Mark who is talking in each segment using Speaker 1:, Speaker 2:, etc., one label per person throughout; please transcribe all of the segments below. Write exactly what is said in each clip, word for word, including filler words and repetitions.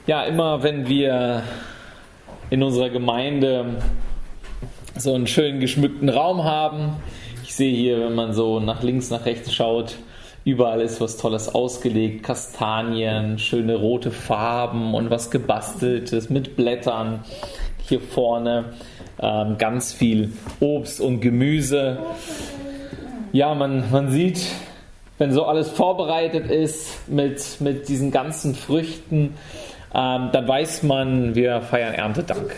Speaker 1: Ja, immer wenn wir in unserer Gemeinde so einen schön geschmückten Raum haben, ich sehe hier, wenn man so nach links, nach rechts schaut, überall ist was Tolles ausgelegt, Kastanien, schöne rote Farben und was Gebasteltes mit Blättern. Hier vorne ähm, ganz viel Obst und Gemüse. Ja, man, man sieht, wenn so alles vorbereitet ist mit, mit diesen ganzen Früchten, ähm, dann weiß man, wir feiern Erntedank.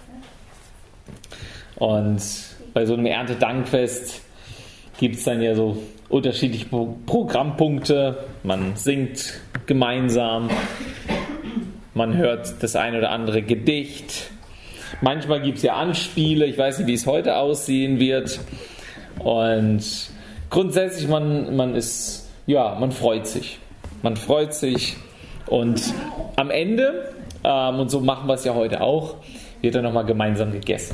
Speaker 1: Und bei so einem Erntedankfest gibt es dann ja so unterschiedliche Programmpunkte. Man singt gemeinsam, man hört das ein oder andere Gedicht. Manchmal gibt es ja Anspiele, ich weiß nicht, wie es heute aussehen wird. Und grundsätzlich, man, man ist, ja, man freut sich. Man freut sich und am Ende, ähm, und so machen wir es ja heute auch, wird dann nochmal gemeinsam gegessen.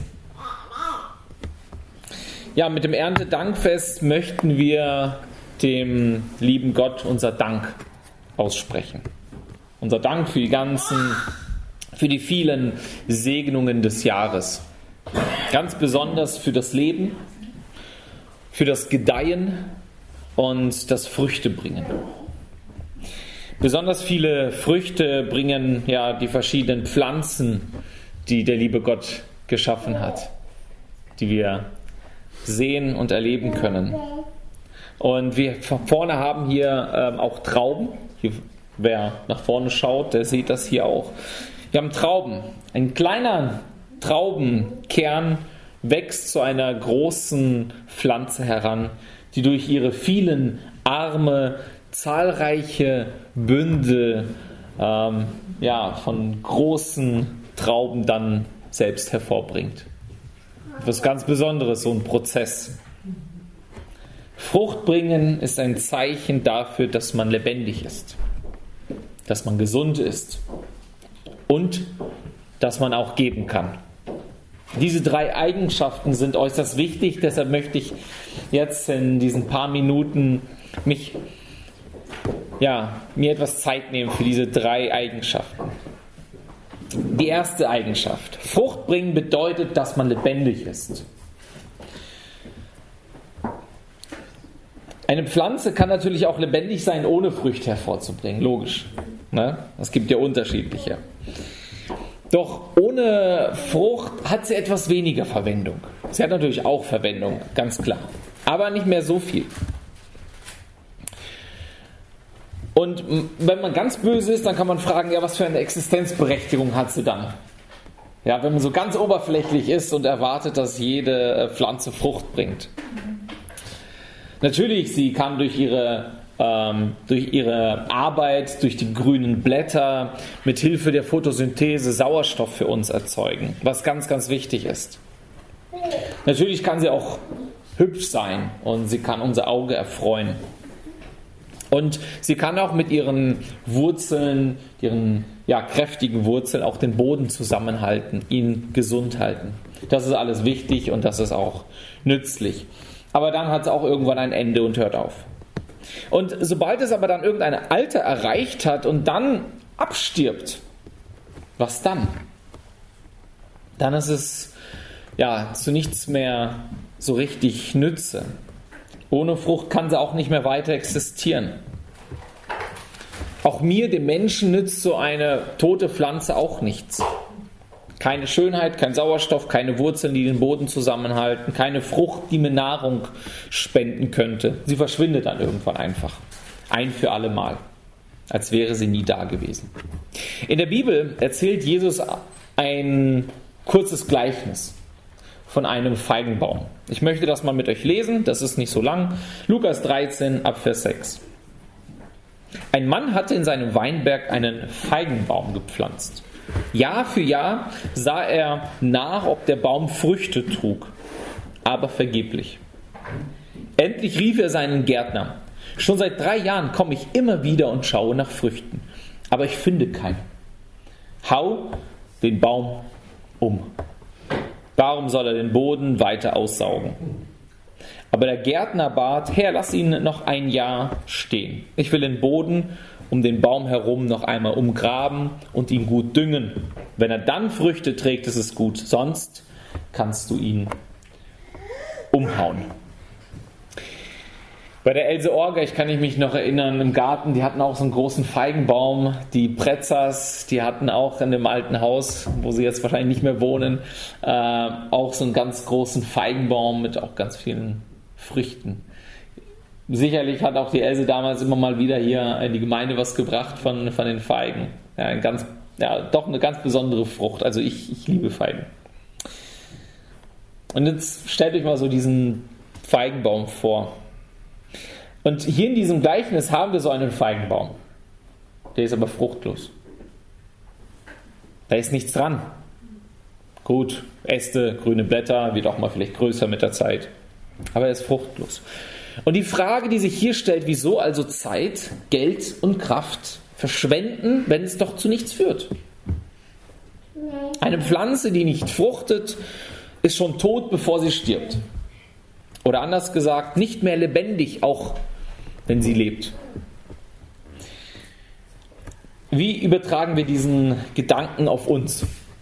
Speaker 1: Ja, mit dem Erntedankfest möchten wir dem lieben Gott unser Dank aussprechen. Unser Dank für die ganzen, für die vielen Segnungen des Jahres. Ganz besonders für das Leben, für das Gedeihen und das Früchtebringen. Besonders viele Früchte bringen ja die verschiedenen Pflanzen, die der liebe Gott geschaffen hat, die wir sehen und erleben können. Und wir vorne haben hier ähm, auch Trauben. Hier, wer nach vorne schaut, der sieht das hier auch. Wir haben Trauben. Ein kleiner Traubenkern wächst zu einer großen Pflanze heran, die durch ihre vielen Arme zahlreiche Bündel ähm, ja, von großen Trauben dann selbst hervorbringt. Etwas ganz Besonderes, so ein Prozess. Frucht bringen ist ein Zeichen dafür, dass man lebendig ist, dass man gesund ist und dass man auch geben kann. Diese drei Eigenschaften sind äußerst wichtig, deshalb möchte ich jetzt in diesen paar Minuten mich, ja, mir etwas Zeit nehmen für diese drei Eigenschaften. Die erste Eigenschaft. Frucht bringen bedeutet, dass man lebendig ist. Eine Pflanze kann natürlich auch lebendig sein, ohne Früchte hervorzubringen. Logisch. Ne? Es gibt ja unterschiedliche. Doch ohne Frucht hat sie etwas weniger Verwendung. Sie hat natürlich auch Verwendung, ganz klar. Aber nicht mehr so viel. Und wenn man ganz böse ist, dann kann man fragen, ja, was für eine Existenzberechtigung hat sie dann? Ja, wenn man so ganz oberflächlich ist und erwartet, dass jede Pflanze Frucht bringt. Natürlich, sie kann durch ihre, ähm, durch ihre Arbeit, durch die grünen Blätter, mit Hilfe der Photosynthese Sauerstoff für uns erzeugen, was ganz, ganz wichtig ist. Natürlich kann sie auch hübsch sein und sie kann unser Auge erfreuen. Und sie kann auch mit ihren Wurzeln, ihren ja, kräftigen Wurzeln auch den Boden zusammenhalten, ihn gesund halten. Das ist alles wichtig und das ist auch nützlich. Aber dann hat es auch irgendwann ein Ende und hört auf. Und sobald es aber dann irgendein Alter erreicht hat und dann abstirbt, was dann? Dann ist es ja zu nichts mehr so richtig nütze. Ohne Frucht kann sie auch nicht mehr weiter existieren. Auch mir, dem Menschen, nützt so eine tote Pflanze auch nichts. Keine Schönheit, kein Sauerstoff, keine Wurzeln, die den Boden zusammenhalten, keine Frucht, die mir Nahrung spenden könnte. Sie verschwindet dann irgendwann einfach. Ein für alle Mal. Als wäre sie nie da gewesen. In der Bibel erzählt Jesus ein kurzes Gleichnis von einem Feigenbaum. Ich möchte das mal mit euch lesen, das ist nicht so lang. Lukas dreizehn, ab Vers sechs. Ein Mann hatte in seinem Weinberg einen Feigenbaum gepflanzt. Jahr für Jahr sah er nach, ob der Baum Früchte trug, aber vergeblich. Endlich rief er seinen Gärtner. Schon seit drei Jahren komme ich immer wieder und schaue nach Früchten, aber ich finde keine. Hau den Baum um. Darum soll er den Boden weiter aussaugen. Aber der Gärtner bat, Herr, lass ihn noch ein Jahr stehen. Ich will den Boden um den Baum herum noch einmal umgraben und ihn gut düngen. Wenn er dann Früchte trägt, ist es gut. Sonst kannst du ihn umhauen. Bei der Else Orger, ich kann mich noch erinnern, im Garten, die hatten auch so einen großen Feigenbaum. Die Pretzers, die hatten auch in dem alten Haus, wo sie jetzt wahrscheinlich nicht mehr wohnen, äh, auch so einen ganz großen Feigenbaum mit auch ganz vielen Früchten. Sicherlich hat auch die Else damals immer mal wieder hier in die Gemeinde was gebracht von, von den Feigen. Ja, ein ganz, ja, doch eine ganz besondere Frucht. Also ich, ich liebe Feigen. Und jetzt stellt euch mal so diesen Feigenbaum vor. Und hier in diesem Gleichnis haben wir so einen Feigenbaum. Der ist aber fruchtlos. Da ist nichts dran. Gut, Äste, grüne Blätter, wird auch mal vielleicht größer mit der Zeit. Aber er ist fruchtlos. Und die Frage, die sich hier stellt, wieso also Zeit, Geld und Kraft verschwenden, wenn es doch zu nichts führt? Eine Pflanze, die nicht fruchtet, ist schon tot, bevor sie stirbt. Oder anders gesagt, nicht mehr lebendig, auch wenn sie lebt. Wie übertragen wir diesen Gedanken auf uns?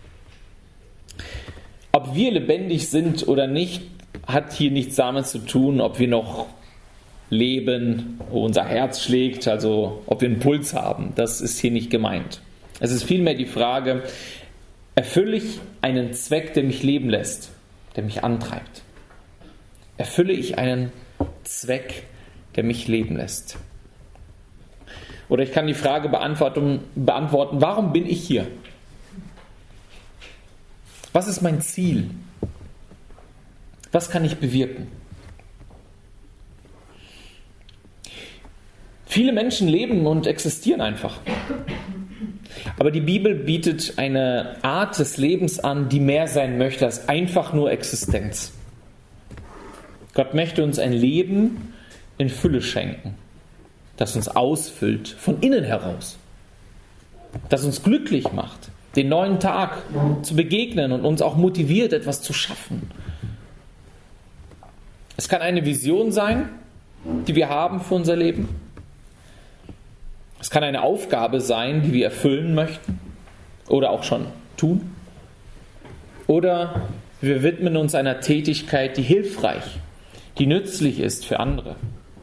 Speaker 1: Ob wir lebendig sind oder nicht, hat hier nichts damit zu tun, ob wir noch leben, wo unser Herz schlägt, also ob wir einen Puls haben. Das ist hier nicht gemeint. Es ist vielmehr die Frage, erfülle ich einen Zweck, der mich leben lässt, der mich antreibt? Erfülle ich einen Zweck, der mich leben lässt? Oder ich kann die Frage beantworten, beantworten, warum bin ich hier? Was ist mein Ziel? Was kann ich bewirken? Viele Menschen leben und existieren einfach. Aber die Bibel bietet eine Art des Lebens an, die mehr sein möchte als einfach nur Existenz. Gott möchte uns ein Leben in Fülle schenken, das uns ausfüllt, von innen heraus, das uns glücklich macht, den neuen Tag zu begegnen und uns auch motiviert, etwas zu schaffen. Es kann eine Vision sein, die wir haben für unser Leben. Es kann eine Aufgabe sein, die wir erfüllen möchten oder auch schon tun. Oder wir widmen uns einer Tätigkeit, die hilfreich, die nützlich ist für andere.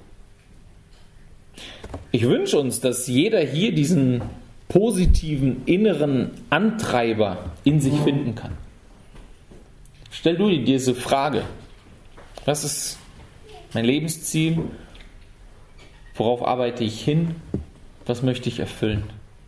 Speaker 1: Ich wünsche uns, dass jeder hier diesen positiven inneren Antreiber in sich finden kann. Stell du dir diese Frage. Was ist mein Lebensziel? Worauf arbeite ich hin? Was möchte ich erfüllen?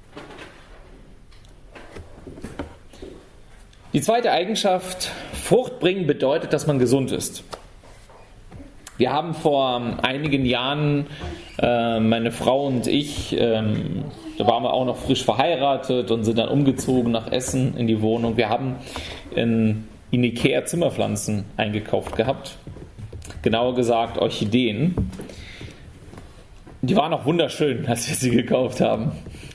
Speaker 1: Die zweite Eigenschaft, Frucht bringen, bedeutet, dass man gesund ist. Wir haben vor einigen Jahren, äh, meine Frau und ich, ähm, da waren wir auch noch frisch verheiratet und sind dann umgezogen nach Essen in die Wohnung. Wir haben in, in Ikea Zimmerpflanzen eingekauft gehabt. Genauer gesagt Orchideen. Die waren auch wunderschön, als wir sie gekauft haben.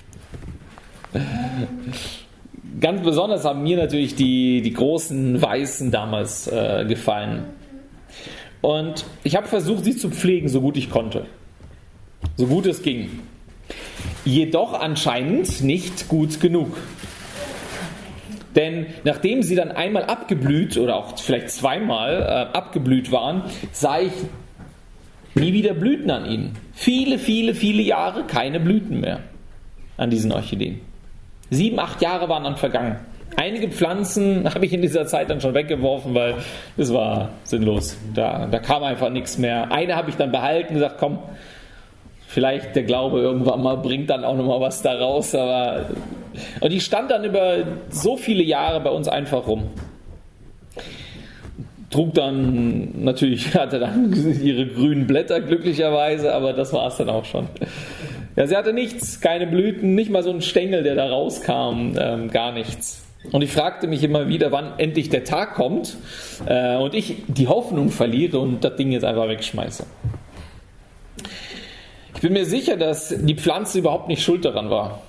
Speaker 1: Ganz besonders haben mir natürlich die, die großen Weißen damals äh, gefallen. Und ich habe versucht, sie zu pflegen, so gut ich konnte. So gut es ging. Jedoch anscheinend nicht gut genug. Denn nachdem sie dann einmal abgeblüht oder auch vielleicht zweimal äh, abgeblüht waren, sah ich nie wieder Blüten an ihnen. Viele, viele, viele Jahre keine Blüten mehr an diesen Orchideen. Sieben, acht Jahre waren dann vergangen. Einige Pflanzen habe ich in dieser Zeit dann schon weggeworfen, weil es war sinnlos. Da, da kam einfach nichts mehr. Eine habe ich dann behalten und gesagt, komm, vielleicht der Glaube irgendwann mal bringt dann auch nochmal was da raus. Aber und die stand dann über so viele Jahre bei uns einfach rum. Trug dann, natürlich hatte dann ihre grünen Blätter glücklicherweise, aber das war es dann auch schon. Ja, sie hatte nichts, keine Blüten, nicht mal so ein Stängel, der da rauskam, ähm, gar nichts. Und ich fragte mich immer wieder, wann endlich der Tag kommt äh, und ich die Hoffnung verliere und das Ding jetzt einfach wegschmeiße. Ich bin mir sicher, dass die Pflanze überhaupt nicht schuld daran war.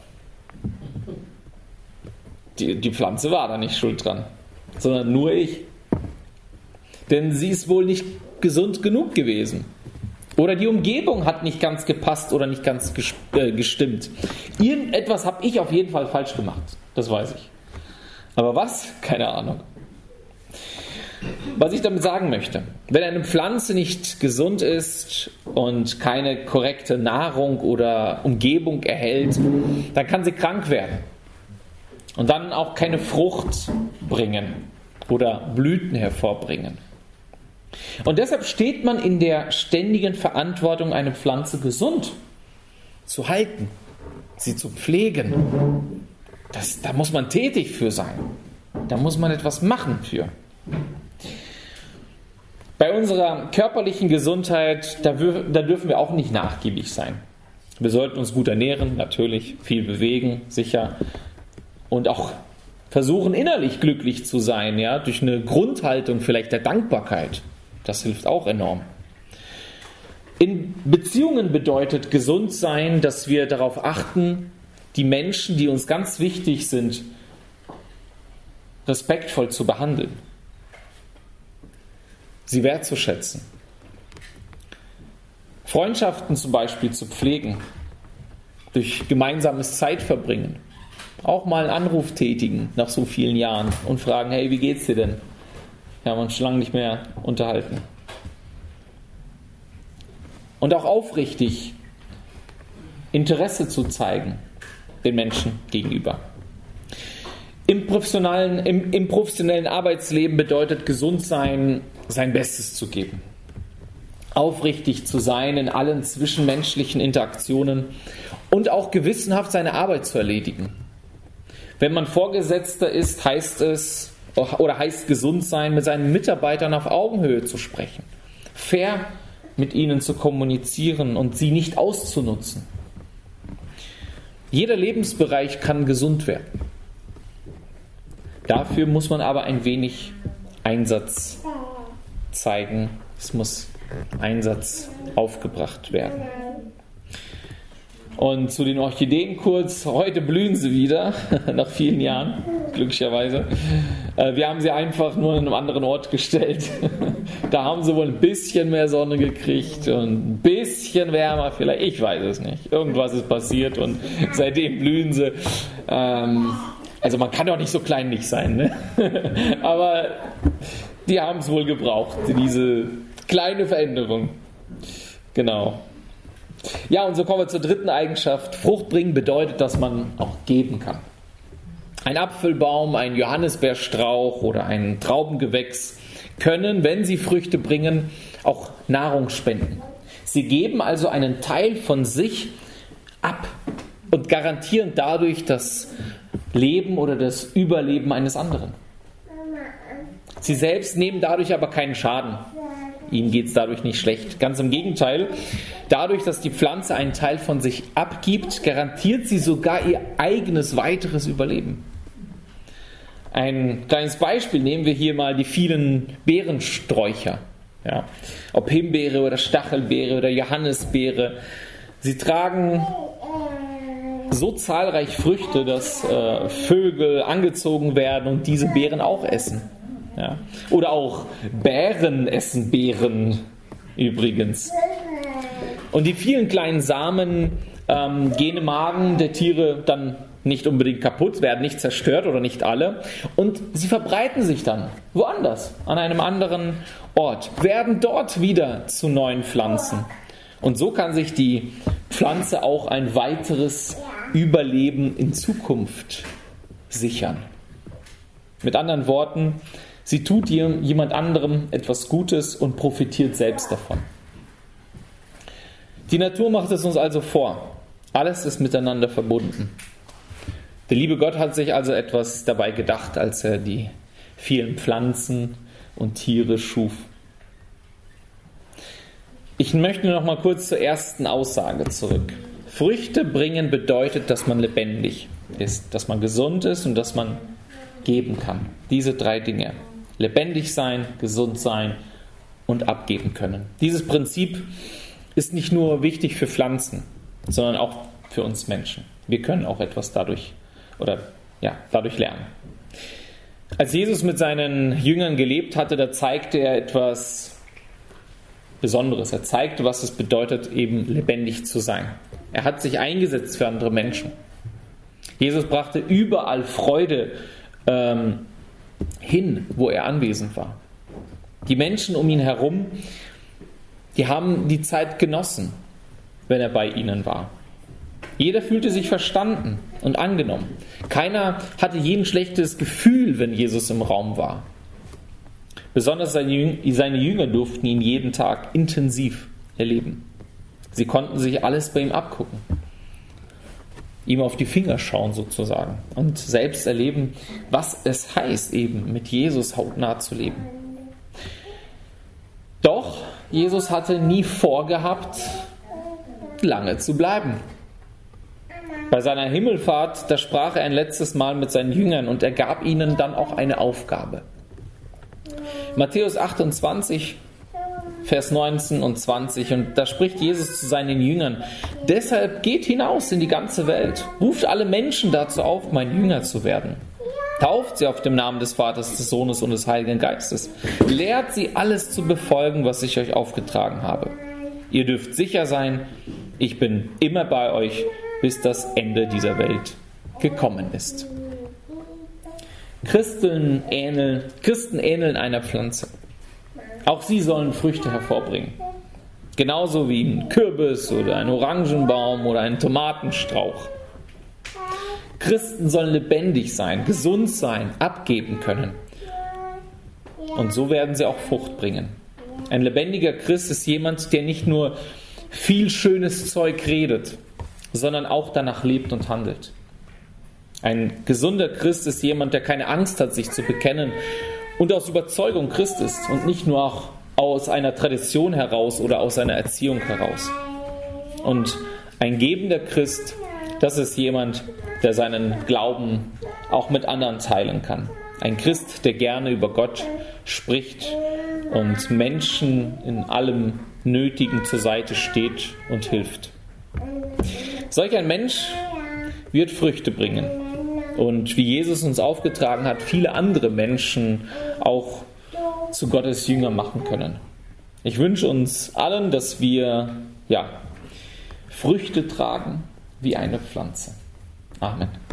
Speaker 1: Die, die Pflanze war da nicht schuld dran, sondern nur ich. Denn sie ist wohl nicht gesund genug gewesen. Oder die Umgebung hat nicht ganz gepasst oder nicht ganz gestimmt. Irgendetwas habe ich auf jeden Fall falsch gemacht. Das weiß ich. Aber was? Keine Ahnung. Was ich damit sagen möchte: Wenn eine Pflanze nicht gesund ist und keine korrekte Nahrung oder Umgebung erhält, dann kann sie krank werden. Und dann auch keine Frucht bringen oder Blüten hervorbringen. Und deshalb steht man in der ständigen Verantwortung, eine Pflanze gesund zu halten, sie zu pflegen. Das, da muss man tätig für sein. Da muss man etwas machen für. Bei unserer körperlichen Gesundheit, da, wir, da dürfen wir auch nicht nachgiebig sein. Wir sollten uns gut ernähren, natürlich, viel bewegen, sicher. Und auch versuchen, innerlich glücklich zu sein, ja, durch eine Grundhaltung vielleicht der Dankbarkeit. Das hilft auch enorm. In Beziehungen bedeutet gesund sein, dass wir darauf achten, die Menschen, die uns ganz wichtig sind, respektvoll zu behandeln, sie wertzuschätzen. Freundschaften zum Beispiel zu pflegen, durch gemeinsames Zeitverbringen. Auch mal einen Anruf tätigen nach so vielen Jahren und fragen, hey, wie geht's dir denn? Wir haben uns schon lange nicht mehr unterhalten. Und auch aufrichtig Interesse zu zeigen den Menschen gegenüber. Im professionellen, im, im professionellen Arbeitsleben bedeutet gesund sein, sein Bestes zu geben. Aufrichtig zu sein in allen zwischenmenschlichen Interaktionen und auch gewissenhaft seine Arbeit zu erledigen. Wenn man Vorgesetzter ist, heißt es, oder heißt gesund sein, mit seinen Mitarbeitern auf Augenhöhe zu sprechen, fair mit ihnen zu kommunizieren und sie nicht auszunutzen. Jeder Lebensbereich kann gesund werden. Dafür muss man aber ein wenig Einsatz zeigen. Es muss Einsatz aufgebracht werden. Und zu den Orchideen kurz: Heute blühen sie wieder, nach vielen Jahren, glücklicherweise. Wir haben sie einfach nur in einem anderen Ort gestellt. Da haben sie wohl ein bisschen mehr Sonne gekriegt und ein bisschen wärmer vielleicht, ich weiß es nicht. Irgendwas ist passiert und seitdem blühen sie. Also man kann doch nicht so kleinlich sein, ne? Aber die haben es wohl gebraucht, diese kleine Veränderung. Genau. Ja, und so kommen wir zur dritten Eigenschaft. Frucht bringen bedeutet, dass man auch geben kann. Ein Apfelbaum, ein Johannisbeerstrauch oder ein Traubengewächs können, wenn sie Früchte bringen, auch Nahrung spenden. Sie geben also einen Teil von sich ab und garantieren dadurch das Leben oder das Überleben eines anderen. Sie selbst nehmen dadurch aber keinen Schaden. Ihnen geht es dadurch nicht schlecht. Ganz im Gegenteil. Dadurch, dass die Pflanze einen Teil von sich abgibt, garantiert sie sogar ihr eigenes weiteres Überleben. Ein kleines Beispiel nehmen wir hier mal die vielen Beerensträucher. Ja, ob Himbeere oder Stachelbeere oder Johannisbeere. Sie tragen so zahlreich Früchte, dass äh, Vögel angezogen werden und diese Beeren auch essen. Ja. Oder auch Bären essen Beeren übrigens. Und die vielen kleinen Samen ähm, gehen im Magen der Tiere dann nicht unbedingt kaputt, werden nicht zerstört oder nicht alle. Und sie verbreiten sich dann woanders, an einem anderen Ort, werden dort wieder zu neuen Pflanzen. Und so kann sich die Pflanze auch ein weiteres Überleben in Zukunft sichern. Mit anderen Worten, sie tut jemand anderem etwas Gutes und profitiert selbst davon. Die Natur macht es uns also vor. Alles ist miteinander verbunden. Der liebe Gott hat sich also etwas dabei gedacht, als er die vielen Pflanzen und Tiere schuf. Ich möchte noch mal kurz zur ersten Aussage zurück. Früchte bringen bedeutet, dass man lebendig ist, dass man gesund ist und dass man geben kann. Diese drei Dinge. Lebendig sein, gesund sein und abgeben können. Dieses Prinzip ist nicht nur wichtig für Pflanzen, sondern auch für uns Menschen. Wir können auch etwas dadurch oder ja, dadurch lernen. Als Jesus mit seinen Jüngern gelebt hatte, da zeigte er etwas Besonderes. Er zeigte, was es bedeutet, eben lebendig zu sein. Er hat sich eingesetzt für andere Menschen. Jesus brachte überall Freude ähm, hin, wo er anwesend war. Die Menschen um ihn herum, die haben die Zeit genossen, wenn er bei ihnen war. Jeder fühlte sich verstanden und angenommen. Keiner hatte je ein schlechtes Gefühl, wenn Jesus im Raum war. Besonders seine Jünger durften ihn jeden Tag intensiv erleben. Sie konnten sich alles bei ihm abgucken, ihm auf die Finger schauen sozusagen und selbst erleben, was es heißt, eben mit Jesus hautnah zu leben. Doch Jesus hatte nie vorgehabt, lange zu bleiben. Bei seiner Himmelfahrt, da sprach er ein letztes Mal mit seinen Jüngern und er gab ihnen dann auch eine Aufgabe. Matthäus achtundzwanzig, Vers neunzehn und zwanzig, und da spricht Jesus zu seinen Jüngern: Deshalb geht hinaus in die ganze Welt, ruft alle Menschen dazu auf, mein Jünger zu werden. Tauft sie auf dem Namen des Vaters, des Sohnes und des Heiligen Geistes. Lehrt sie alles zu befolgen, was ich euch aufgetragen habe. Ihr dürft sicher sein, ich bin immer bei euch, bis das Ende dieser Welt gekommen ist. Christen ähneln, Christen ähneln einer Pflanze. Auch sie sollen Früchte hervorbringen. Genauso wie ein Kürbis oder ein Orangenbaum oder ein Tomatenstrauch. Christen sollen lebendig sein, gesund sein, abgeben können. Und so werden sie auch Frucht bringen. Ein lebendiger Christ ist jemand, der nicht nur viel schönes Zeug redet, sondern auch danach lebt und handelt. Ein gesunder Christ ist jemand, der keine Angst hat, sich zu bekennen und aus Überzeugung Christ ist und nicht nur auch aus einer Tradition heraus oder aus einer Erziehung heraus. Und ein gebender Christ, das ist jemand, der seinen Glauben auch mit anderen teilen kann. Ein Christ, der gerne über Gott spricht und Menschen in allem Nötigen zur Seite steht und hilft. Solch ein Mensch wird Früchte bringen und wie Jesus uns aufgetragen hat, viele andere Menschen auch zu Gottes Jünger machen können. Ich wünsche uns allen, dass wir ja, Früchte tragen wie eine Pflanze. Amen.